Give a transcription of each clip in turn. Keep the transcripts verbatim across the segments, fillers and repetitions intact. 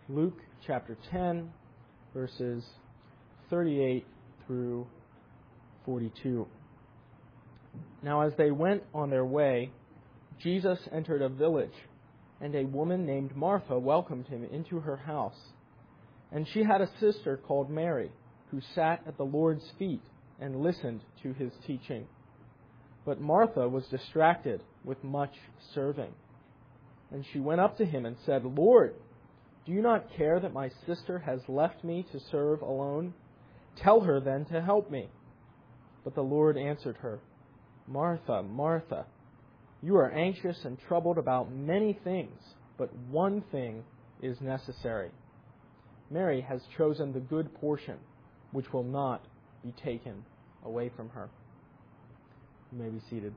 Luke chapter ten, verses thirty-eight through forty-two. Now as they went on their way, Jesus entered a village, and a woman named Martha welcomed him into her house. And she had a sister called Mary, who sat at the Lord's feet and listened to his teaching. But Martha was distracted with much serving. And she went up to him and said, "Lord, do you not care that my sister has left me to serve alone? Tell her then to help me." But the Lord answered her, "Martha, Martha, you are anxious and troubled about many things, but one thing is necessary. Mary has chosen the good portion, which will not be taken away from her." You may be seated.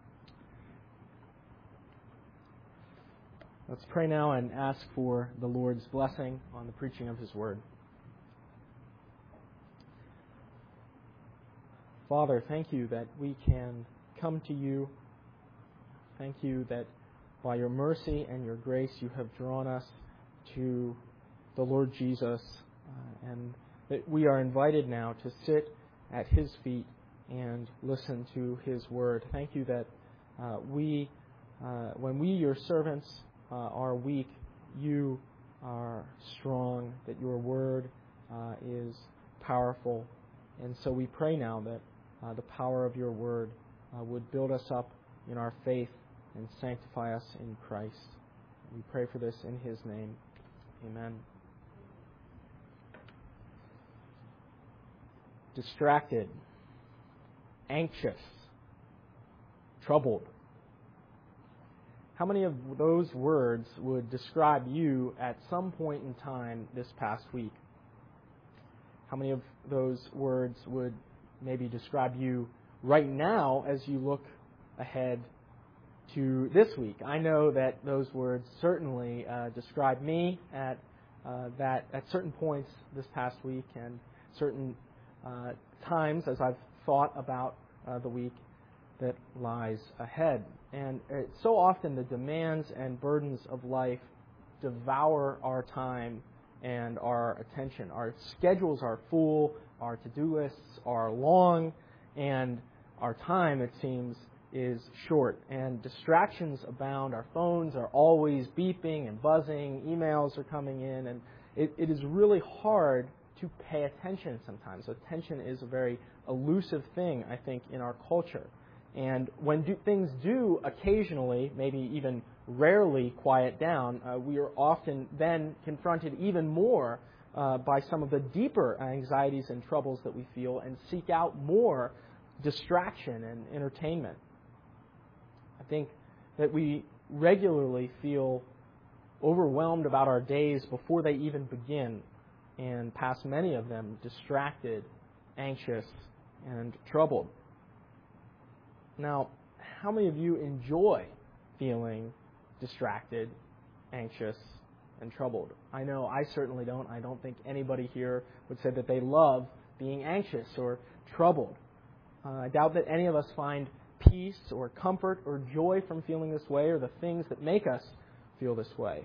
Let's pray now and ask for the Lord's blessing on the preaching of His Word. Father, thank you that we can come to you. Thank you that by your mercy and your grace you have drawn us to the Lord Jesus, uh, and that we are invited now to sit at His feet and listen to His Word. Thank you that uh, we, uh, when we, your servants, uh, are weak, you are strong, that your Word uh, is powerful. And so we pray now that uh, the power of your Word uh, would build us up in our faith and sanctify us in Christ. We pray for this in His name. Amen. Distracted, anxious, troubled. How many of those words would describe you at some point in time this past week? How many of those words would maybe describe you right now as you look ahead to this week? I know that those words certainly uh, describe me at uh, that at certain points this past week and certain uh, times as I've thought about uh, the week that lies ahead. And uh, so often the demands and burdens of life devour our time and our attention. Our schedules are full, our to-do lists are long, and our time, it seems, is short. And distractions abound. Our phones are always beeping and buzzing. Emails are coming in. And it, it is really hard to pay attention sometimes. Attention is a very elusive thing, I think, in our culture. And when do, things do occasionally, maybe even rarely, quiet down, uh, we are often then confronted even more uh, by some of the deeper anxieties and troubles that we feel and seek out more distraction and entertainment. I think that we regularly feel overwhelmed about our days before they even begin, and pass many of them distracted, anxious, and troubled. Now, how many of you enjoy feeling distracted, anxious, and troubled? I know I certainly don't. I don't think anybody here would say that they love being anxious or troubled. Uh, I doubt that any of us find peace or comfort or joy from feeling this way, or the things that make us feel this way.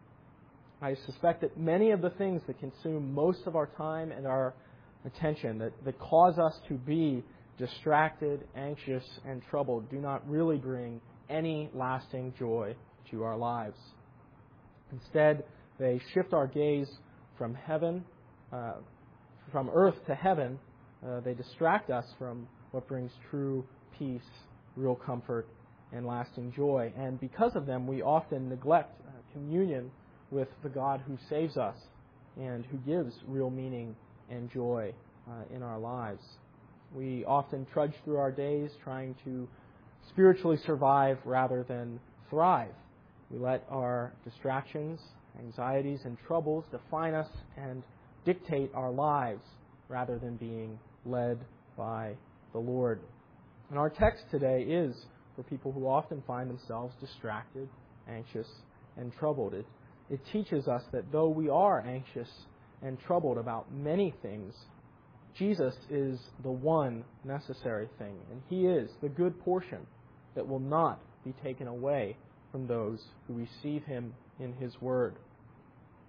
I suspect that many of the things that consume most of our time and our attention, that, that cause us to be distracted, anxious, and troubled, do not really bring any lasting joy to our lives. Instead, they shift our gaze from heaven, uh, from earth to heaven. Uh, they distract us from what brings true peace, real comfort, and lasting joy. And because of them, we often neglect uh, communion with the God who saves us and who gives real meaning and joy uh, in our lives. We often trudge through our days trying to spiritually survive rather than thrive. We let our distractions, anxieties, and troubles define us and dictate our lives rather than being led by the Lord. And our text today is for people who often find themselves distracted, anxious, and troubled. It, it teaches us that though we are anxious and troubled about many things, Jesus is the one necessary thing, and He is the good portion that will not be taken away from those who receive Him in His Word.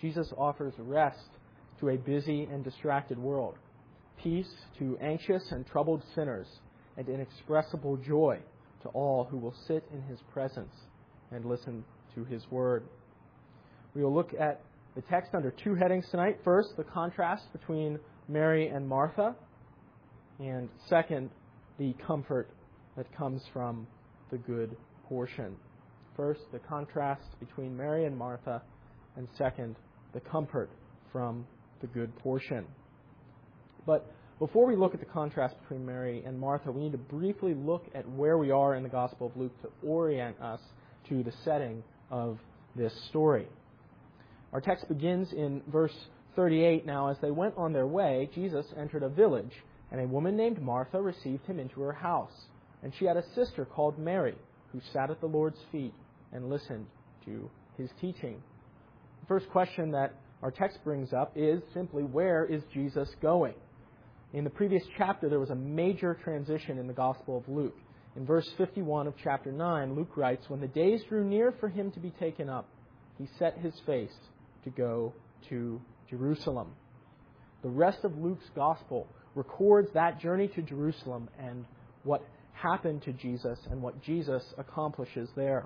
Jesus offers rest to a busy and distracted world, peace to anxious and troubled sinners, and inexpressible joy to all who will sit in His presence and listen to His word. We will look at the text under two headings tonight. First, the contrast between Mary and Martha, and second, the comfort that comes from the good portion. First, the contrast between Mary and Martha, and second, the comfort from the good portion. But before we look at the contrast between Mary and Martha, we need to briefly look at where we are in the Gospel of Luke to orient us to the setting of this story. Our text begins in verse thirty-eight. Now, as they went on their way, Jesus entered a village, and a woman named Martha received him into her house. And she had a sister called Mary, who sat at the Lord's feet and listened to His teaching. The first question that our text brings up is simply, where is Jesus going? In the previous chapter, there was a major transition in the Gospel of Luke. In verse fifty-one of chapter nine, Luke writes, "When the days drew near for Him to be taken up, He set His face to go to Jerusalem." The rest of Luke's Gospel records that journey to Jerusalem and what happened to Jesus and what Jesus accomplishes there.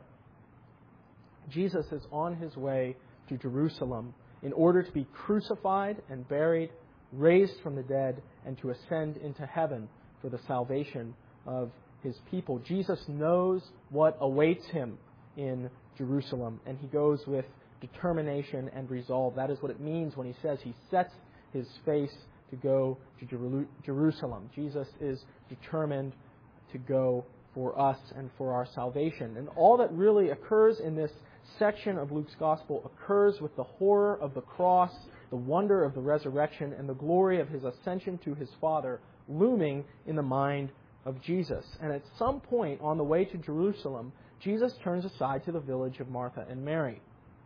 Jesus is on His way to Jerusalem in order to be crucified and buried, raised from the dead, and to ascend into heaven for the salvation of His people. Jesus knows what awaits Him in Jerusalem, and He goes with determination and resolve. That is what it means when He says He sets His face to go to Jerusalem. Jesus is determined to go for us and for our salvation. And all that really occurs in this section of Luke's Gospel occurs with the horror of the cross, the wonder of the resurrection, and the glory of His ascension to His Father looming in the mind of Jesus. And at some point on the way to Jerusalem, Jesus turns aside to the village of Martha and Mary.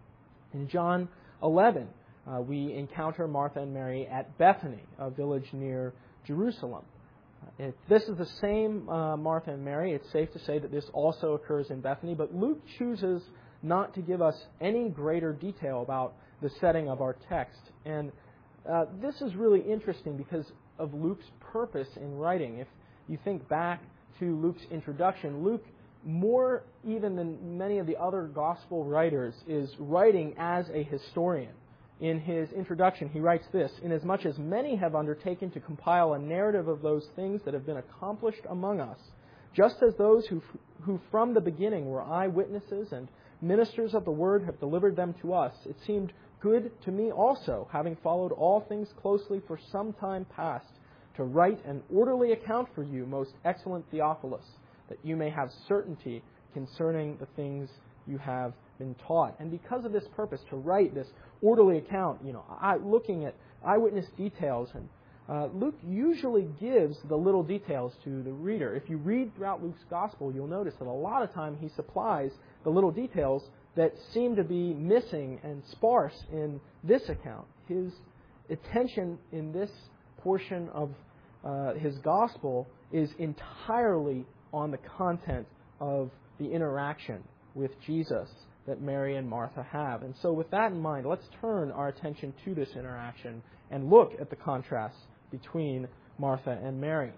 In John eleven, uh, we encounter Martha and Mary at Bethany, a village near Jerusalem. If this is the same uh, Martha and Mary, it's safe to say that this also occurs in Bethany, but Luke chooses not to give us any greater detail about the setting of our text. And uh, this is really interesting because of Luke's purpose in writing. If you think back to Luke's introduction, Luke, more even than many of the other gospel writers, is writing as a historian. In his introduction, he writes this: "Inasmuch as many have undertaken to compile a narrative of those things that have been accomplished among us, just as those who, who from the beginning were eyewitnesses and ministers of the word have delivered them to us, it seemed good to me also, having followed all things closely for some time past, to write an orderly account for you, most excellent Theophilus, that you may have certainty concerning the things you have been taught." And because of this purpose, to write this orderly account, you know, I, looking at eyewitness details, and uh, Luke usually gives the little details to the reader. If you read throughout Luke's Gospel, you'll notice that a lot of time he supplies the little details that seem to be missing and sparse in this account. His attention in this portion of uh, his Gospel is entirely on the content of the interaction with Jesus that Mary and Martha have. And so with that in mind, let's turn our attention to this interaction and look at the contrast between Martha and Mary.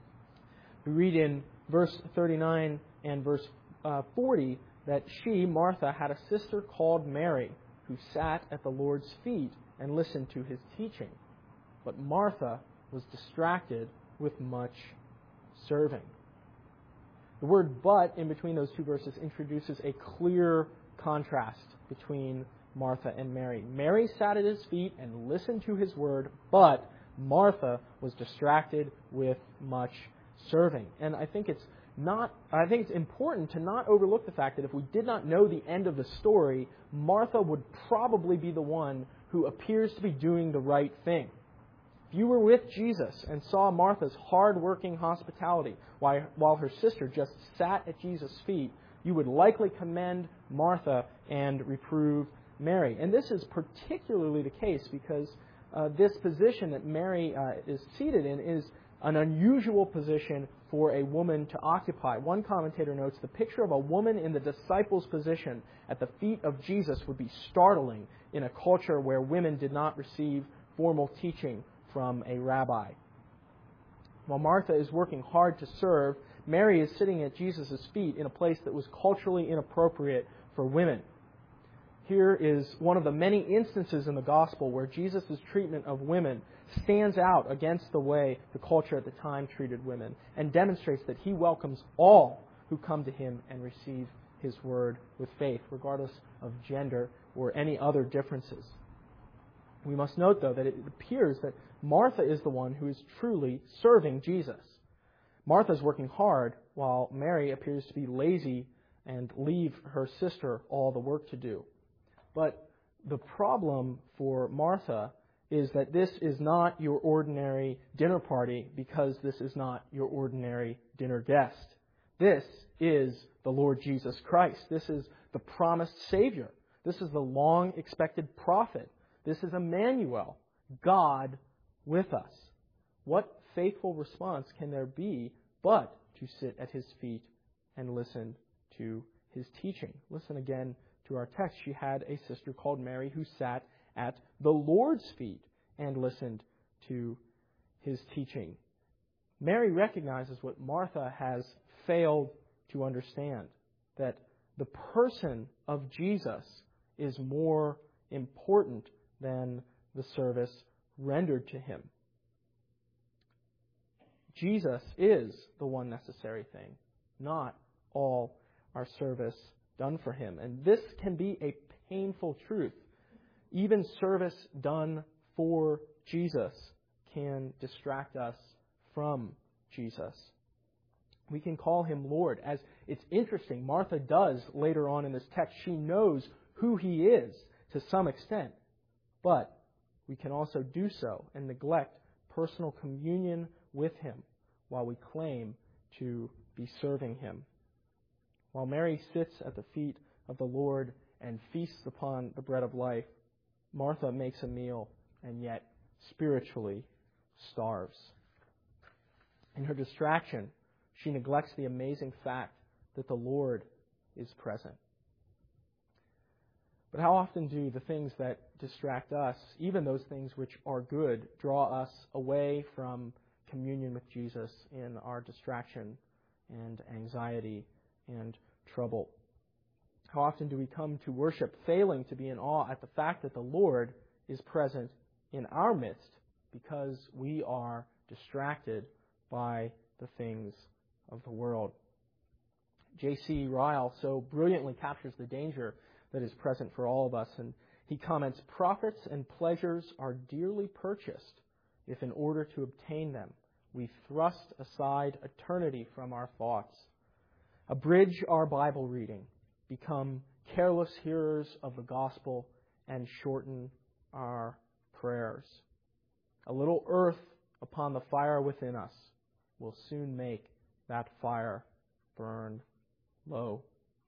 We read in verse thirty-nine and verse uh, forty that she, Martha, had a sister called Mary, who sat at the Lord's feet and listened to His teaching. But Martha was distracted with much serving. The word "but" in between those two verses introduces a clear contrast between Martha and Mary. Mary sat at His feet and listened to His word, but Martha was distracted with much serving. And I think it's not I think it's important to not overlook the fact that if we did not know the end of the story, Martha would probably be the one who appears to be doing the right thing. If you were with Jesus and saw Martha's hard-working hospitality while her sister just sat at Jesus' feet, you would likely commend Martha and reprove Mary. And this is particularly the case because uh, this position that Mary uh, is seated in is an unusual position for a woman to occupy. One commentator notes the picture of a woman in the disciples' position at the feet of Jesus would be startling in a culture where women did not receive formal teaching from a rabbi. While Martha is working hard to serve, Mary is sitting at Jesus' feet in a place that was culturally inappropriate for women. Here is one of the many instances in the gospel where Jesus' treatment of women stands out against the way the culture at the time treated women and demonstrates that he welcomes all who come to him and receive his word with faith, regardless of gender or any other differences. We must note, though, that it appears that Martha is the one who is truly serving Jesus. Martha is working hard, while Mary appears to be lazy and leave her sister all the work to do. But the problem for Martha is that this is not your ordinary dinner party because this is not your ordinary dinner guest. This is the Lord Jesus Christ. This is the promised Savior. This is the long-expected prophet. This is Emmanuel, God with us. What faithful response can there be but to sit at his feet and listen to his teaching? Listen again to our text. She had a sister called Mary who sat at the Lord's feet and listened to his teaching. Mary recognizes what Martha has failed to understand, that the person of Jesus is more important than the service rendered to him. Jesus is the one necessary thing, not all our service done for him. And this can be a painful truth. Even service done for Jesus can distract us from Jesus. We can call him Lord. As it's interesting, Martha does later on in this text. She knows who he is to some extent. But we can also do so and neglect personal communion with him while we claim to be serving him. While Mary sits at the feet of the Lord and feasts upon the bread of life, Martha makes a meal and yet spiritually starves. In her distraction, she neglects the amazing fact that the Lord is present. But how often do the things that distract us, even those things which are good, draw us away from communion with Jesus in our distraction and anxiety and trouble? How often do we come to worship failing to be in awe at the fact that the Lord is present in our midst because we are distracted by the things of the world? J C Ryle so brilliantly captures the danger that is present for all of us, and he comments, "Profits and pleasures are dearly purchased if in order to obtain them we thrust aside eternity from our thoughts, abridge our Bible reading, become careless hearers of the gospel, and shorten our prayers. A little earth upon the fire within us will soon make that fire burn low."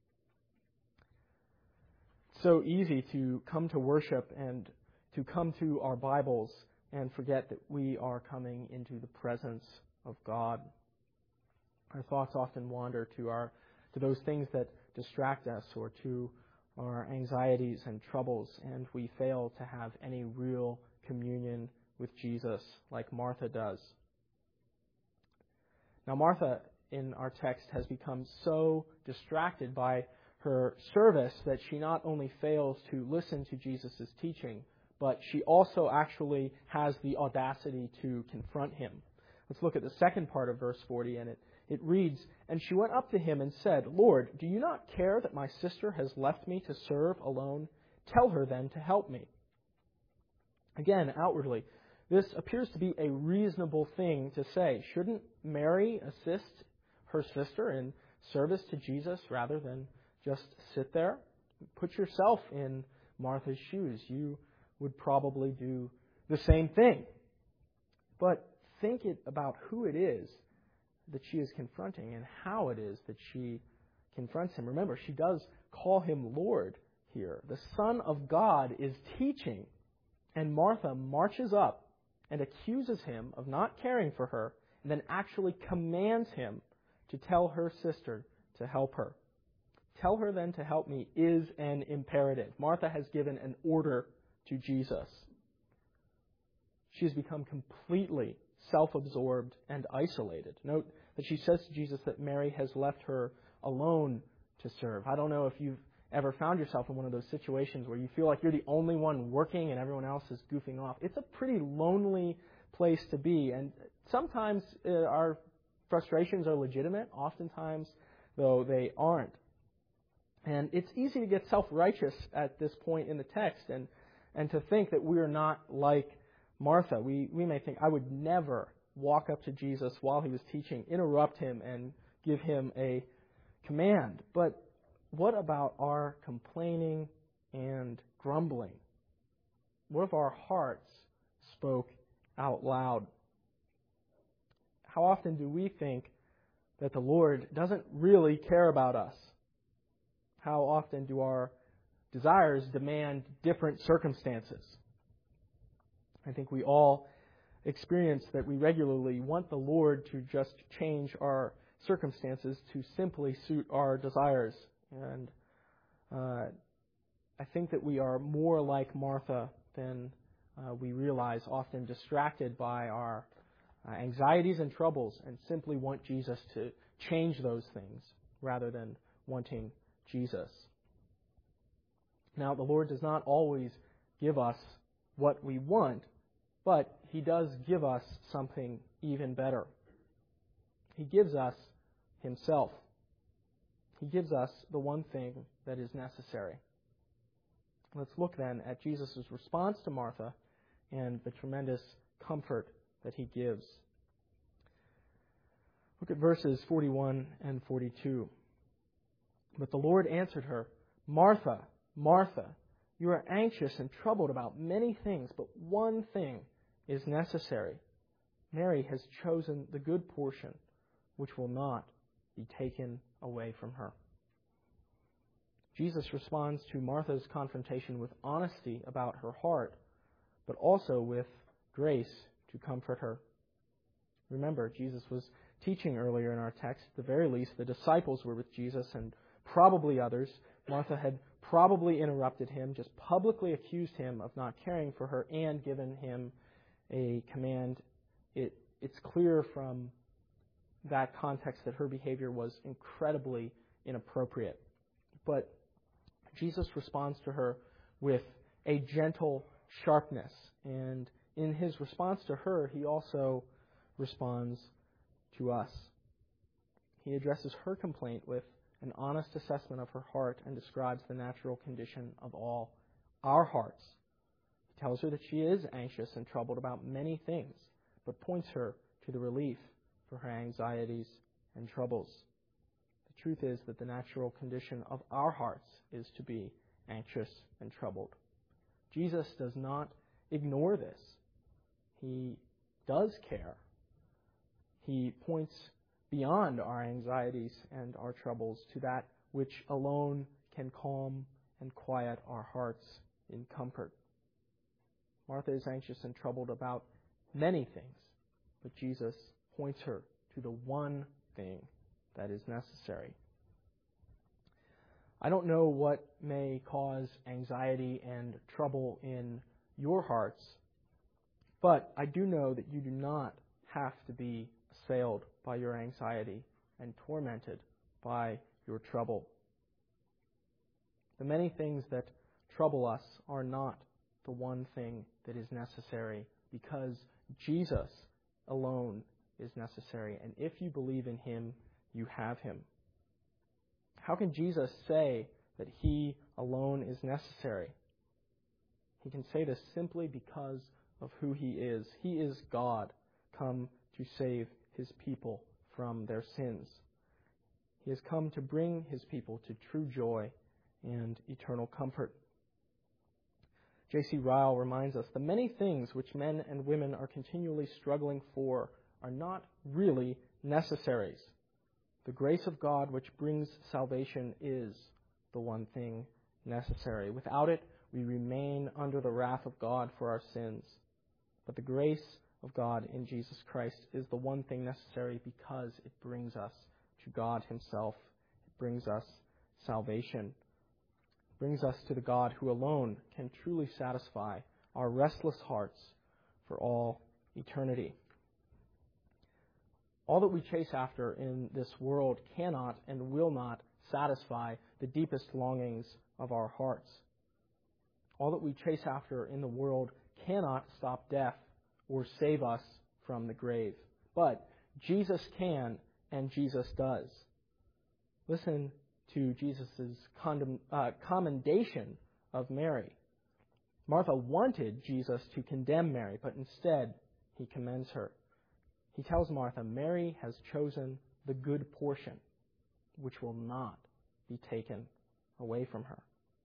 It's so easy to come to worship and to come to our Bibles and forget that we are coming into the presence of God. Our thoughts often wander to our to those things that distract us or to our anxieties and troubles, and we fail to have any real communion with Jesus like Martha does. Now, Martha in our text has become so distracted by her service that she not only fails to listen to Jesus' teaching, but she also actually has the audacity to confront him. Let's look at the second part of verse forty, and it, it reads, "And she went up to him and said, 'Lord, do you not care that my sister has left me to serve alone? Tell her then to help me.'" Again, outwardly, this appears to be a reasonable thing to say. Shouldn't Mary assist her sister in service to Jesus rather than just sit there? Put yourself in Martha's shoes. You would probably do the same thing. But think it about who it is that she is confronting and how it is that she confronts him. Remember, she does call him Lord here. The Son of God is teaching, and Martha marches up and accuses him of not caring for her and then actually commands him to tell her sister to help her. Tell her then to help me is an imperative. Martha has given an order to Jesus. She has become completely self-absorbed and isolated. Note that she says to Jesus that Mary has left her alone to serve. I don't know if you've ever found yourself in one of those situations where you feel like you're the only one working and everyone else is goofing off. It's a pretty lonely place to be, and sometimes uh, our frustrations are legitimate. Oftentimes, though, they aren't. And it's easy to get self-righteous at this point in the text and, and to think that we are not like Martha. We, we may think, I would never walk up to Jesus while he was teaching, interrupt him, and give him a command. But what about our complaining and grumbling? What if our hearts spoke out loud? How often do we think that the Lord doesn't really care about us? How often do our desires demand different circumstances? I think we all experience that we regularly want the Lord to just change our circumstances to simply suit our desires. And uh, I think that we are more like Martha than uh, we realize, often distracted by our uh, anxieties and troubles, and simply want Jesus to change those things rather than wanting Jesus. Now, the Lord does not always give us what we want, but He does give us something even better. He gives us Himself. He gives us the one thing that is necessary. Let's look then at Jesus' response to Martha and the tremendous comfort that He gives. Look at verses forty-one and forty-two. But the Lord answered her, Martha, Martha, you are anxious and troubled about many things, but one thing is necessary. Mary has chosen the good portion, which will not be taken away from her. Jesus responds to Martha's confrontation with honesty about her heart, but also with grace to comfort her. Remember, Jesus was teaching earlier in our text. At the very least, the disciples were with Jesus and probably others. Martha had probably interrupted him, just publicly accused him of not caring for her, and given him a command. It, it's clear from that context that her behavior was incredibly inappropriate. But Jesus responds to her with a gentle sharpness. And in his response to her, he also responds to us. He addresses her complaint with an honest assessment of her heart and describes the natural condition of all our hearts. He tells her that she is anxious and troubled about many things, but points her to the relief for her anxieties and troubles. The truth is that the natural condition of our hearts is to be anxious and troubled. Jesus does not ignore this. He does care. He points beyond our anxieties and our troubles to that which alone can calm and quiet our hearts in comfort. Martha is anxious and troubled about many things, but Jesus points her to the one thing that is necessary. I don't know what may cause anxiety and trouble in your hearts, but I do know that you do not have to be assailed by your anxiety and tormented by your trouble. The many things that trouble us are not the one thing that is necessary, because Jesus alone is necessary. And if you believe in Him, you have Him. How can Jesus say that He alone is necessary? He can say this simply because of who He is. He is God, come to save His people from their sins. He has come to bring His people to true joy and eternal comfort. J C Ryle reminds us, the many things which men and women are continually struggling for are not really necessaries. The grace of God which brings salvation is the one thing necessary. Without it, we remain under the wrath of God for our sins. But the grace of God in Jesus Christ is the one thing necessary because it brings us to God Himself. It brings us salvation. It brings us to the God who alone can truly satisfy our restless hearts for all eternity. All that we chase after in this world cannot and will not satisfy the deepest longings of our hearts. All that we chase after in the world cannot stop death or save us from the grave. But Jesus can, and Jesus does. Listen to Jesus' condemn, uh, commendation of Mary. Martha wanted Jesus to condemn Mary, but instead He commends her. He tells Martha, Mary has chosen the good portion, which will not be taken away from her.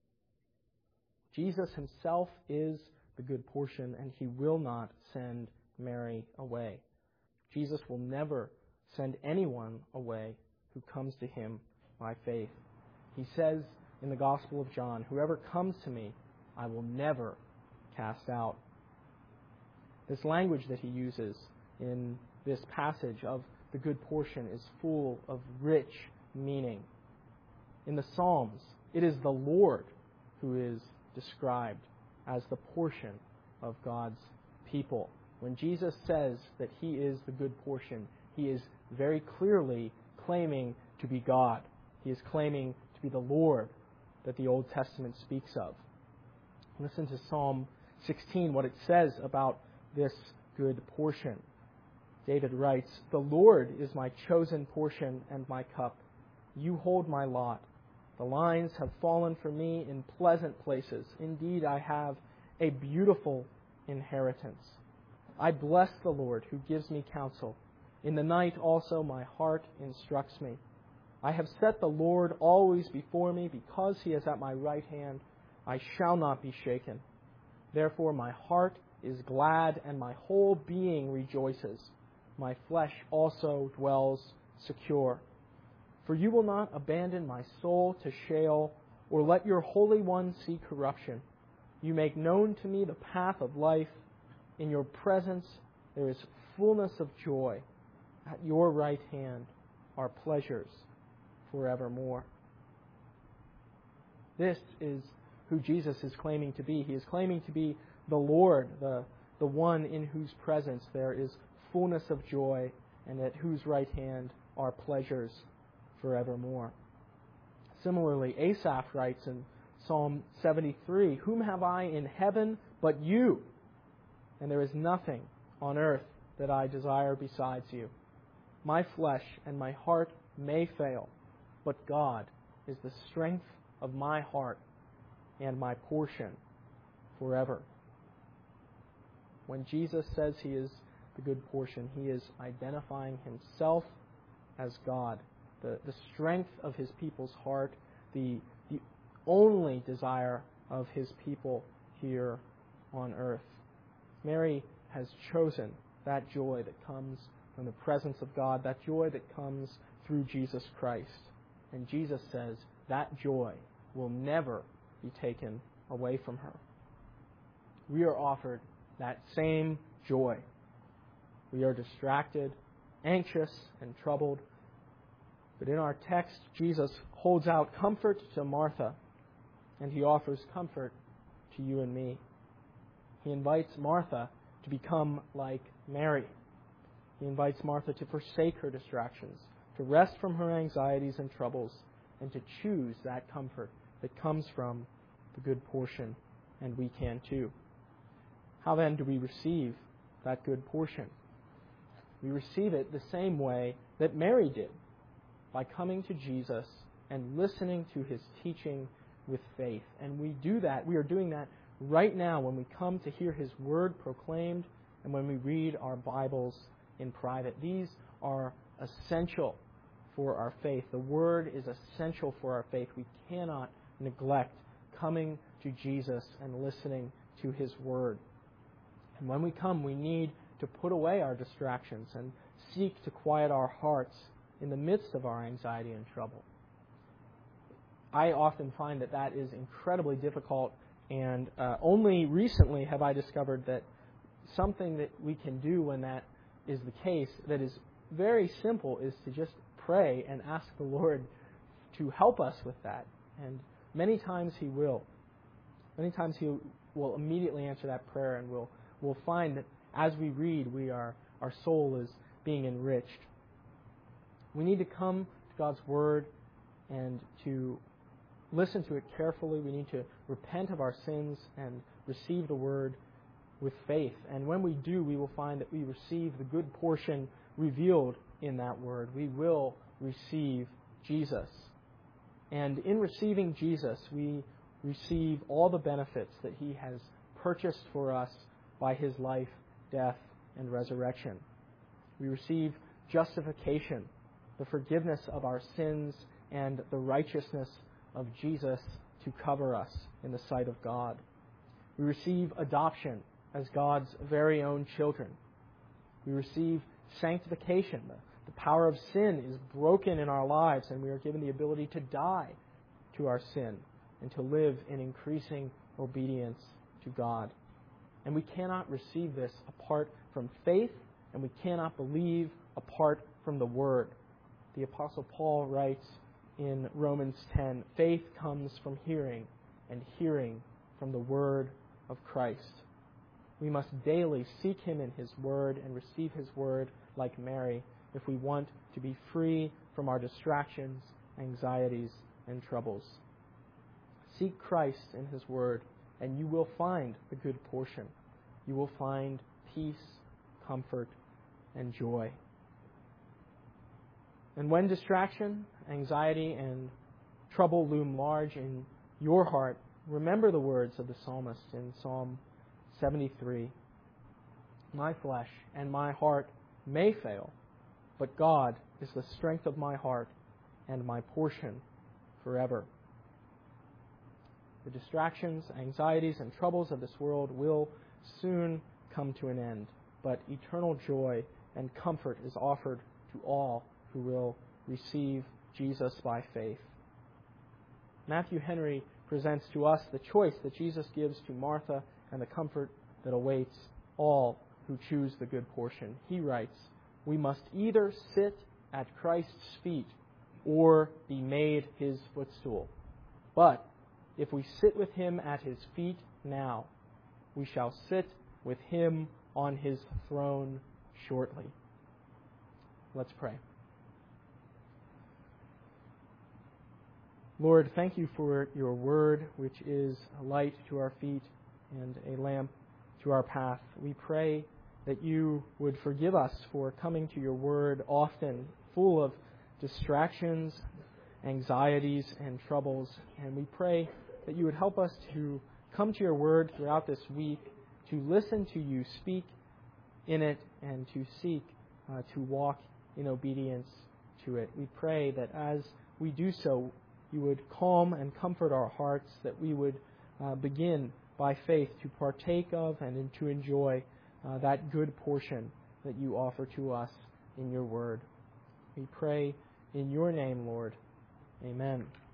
Jesus Himself is the good portion, and He will not send Mary away. Jesus will never send anyone away who comes to Him by faith. He says in the Gospel of John, whoever comes to me, I will never cast out. This language that He uses in this passage of the good portion is full of rich meaning. In the Psalms, it is the Lord who is described as the portion of God's people. When Jesus says that He is the good portion, He is very clearly claiming to be God. He is claiming to be the Lord that the Old Testament speaks of. Listen to Psalm sixteen, what it says about this good portion. David writes, the Lord is my chosen portion and my cup. You hold my lot. The lines have fallen for me in pleasant places. Indeed, I have a beautiful inheritance. I bless the Lord who gives me counsel. In the night also my heart instructs me. I have set the Lord always before me. Because He is at my right hand, I shall not be shaken. Therefore my heart is glad and my whole being rejoices. My flesh also dwells secure. For you will not abandon my soul to Sheol, or let your Holy One see corruption. You make known to me the path of life. In your presence there is fullness of joy. At your right hand are pleasures forevermore. This is who Jesus is claiming to be. He is claiming to be the Lord, the, the one in whose presence there is fullness of joy, and at whose right hand are pleasures forevermore. Similarly, Asaph writes in Psalm seventy-three, whom have I in heaven but you? And there is nothing on earth that I desire besides you. My flesh and my heart may fail, but God is the strength of my heart and my portion forever. When Jesus says He is the good portion, He is identifying Himself as God, the, the strength of His people's heart, the, the only desire of His people here on earth. Mary has chosen that joy that comes from the presence of God, that joy that comes through Jesus Christ. And Jesus says that joy will never be taken away from her. We are offered that same joy. We are distracted, anxious, and troubled. But in our text, Jesus holds out comfort to Martha, and He offers comfort to you and me. He invites Martha to become like Mary. He invites Martha to forsake her distractions, to rest from her anxieties and troubles, and to choose that comfort that comes from the good portion, and we can too. How then do we receive that good portion? We receive it the same way that Mary did, by coming to Jesus and listening to His teaching with faith. And we do that, we are doing that right now when we come to hear His Word proclaimed and when we read our Bibles in private. These are essential for our faith. The Word is essential for our faith. We cannot neglect coming to Jesus and listening to His Word. And when we come, we need to put away our distractions and seek to quiet our hearts in the midst of our anxiety and trouble. I often find that that is incredibly difficult, and uh, only recently have I discovered that something that we can do when that is the case that is very simple is to just pray and ask the Lord to help us with that. And many times He will. Many times He will immediately answer that prayer, and we'll, we'll find that as we read, we are, our soul is being enriched. We need to come to God's Word and to listen to it carefully. We need to repent of our sins and receive the Word with faith. And when we do, we will find that we receive the good portion revealed in that Word. We will receive Jesus. And in receiving Jesus, we receive all the benefits that He has purchased for us by His life, death, and resurrection. We receive justification, the forgiveness of our sins, and the righteousness of Jesus to cover us in the sight of God. We receive adoption as God's very own children. We receive sanctification. The, the power of sin is broken in our lives, and we are given the ability to die to our sin and to live in increasing obedience to God. And we cannot receive this apart from faith, and we cannot believe apart from the Word. The Apostle Paul writes in Romans ten, faith comes from hearing, and hearing from the Word of Christ. We must daily seek Him in His Word and receive His Word like Mary if we want to be free from our distractions, anxieties, and troubles. Seek Christ in His Word, and you will find a good portion. You will find peace, comfort, and joy. And when distraction, anxiety, and trouble loom large in your heart, remember the words of the psalmist in Psalm seventy-three. My flesh and my heart may fail, but God is the strength of my heart and my portion forever. The distractions, anxieties, and troubles of this world will soon come to an end, but eternal joy and comfort is offered to all who will receive Jesus by faith. Matthew Henry presents to us the choice that Jesus gives to Martha and the comfort that awaits all who choose the good portion. He writes, we must either sit at Christ's feet or be made His footstool. But if we sit with Him at His feet now, we shall sit with Him on His throne shortly. Let's pray. Lord, thank You for Your Word, which is a light to our feet and a lamp to our path. We pray that You would forgive us for coming to Your Word often full of distractions, anxieties, and troubles. And we pray that You would help us to come to Your Word throughout this week, to listen to You speak in it, and to seek uh, to walk in obedience to it. We pray that as we do so, You would calm and comfort our hearts, that we would uh, begin by faith to partake of and to enjoy uh, that good portion that You offer to us in Your Word. We pray in Your name, Lord. Amen.